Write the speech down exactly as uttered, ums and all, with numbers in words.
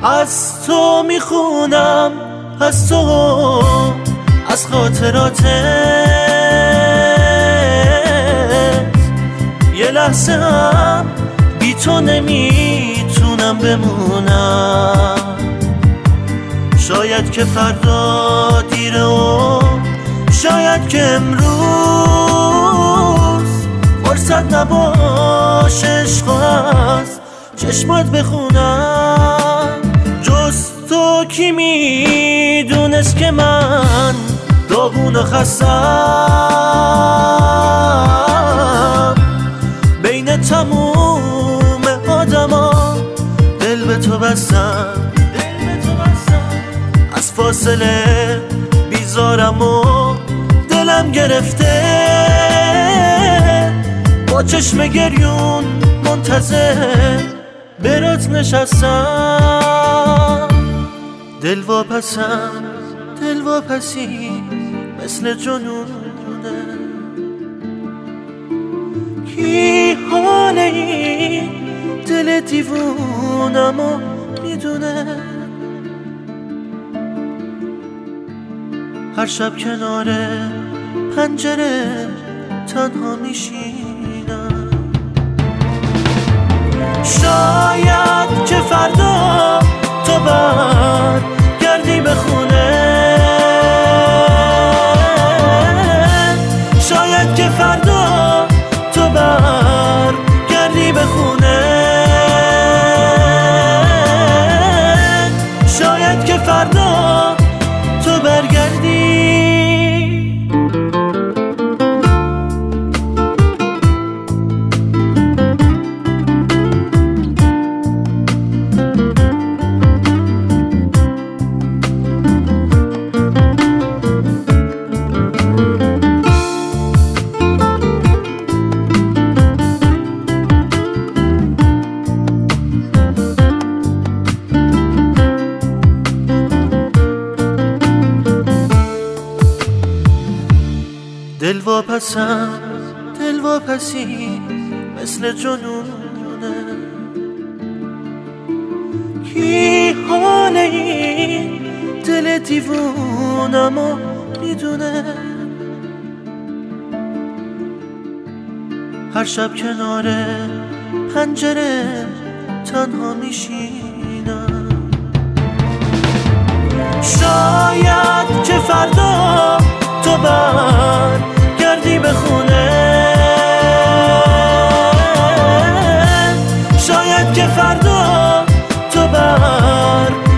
از تو میخونم، از تو، از خاطراتت. یه لحظه هم بی تو نمیتونم بمونم. شاید که فردا دیره و شاید که امروز فرصت نباشه عشق از چشمات بخونم. جز تو کی میدونست که من داغون و خستم. بین تموم آدما دل به تو بستم. از فاصله بیزارم و دلم گرفته. با چشم گریون منتظر برات نشستم. دل واپسم، دل واپسی مثل جنونه. کی حال این دل دیوونمو میدونه. هر شب کنار پنجره تنها میشینم. شاید که فردا تو برگردی به خونه. شاید که فردا تو برگردی به خونه. شاید که فردا تو برگردی. دل واپسم، دل واپسی مثل جنونه. کی حال این دل دیوونمو میدونه. هر شب کنار پنجره تنها میشینم. شاید که فردا تو برگردی به خونه. شاید که فردا تو برگردی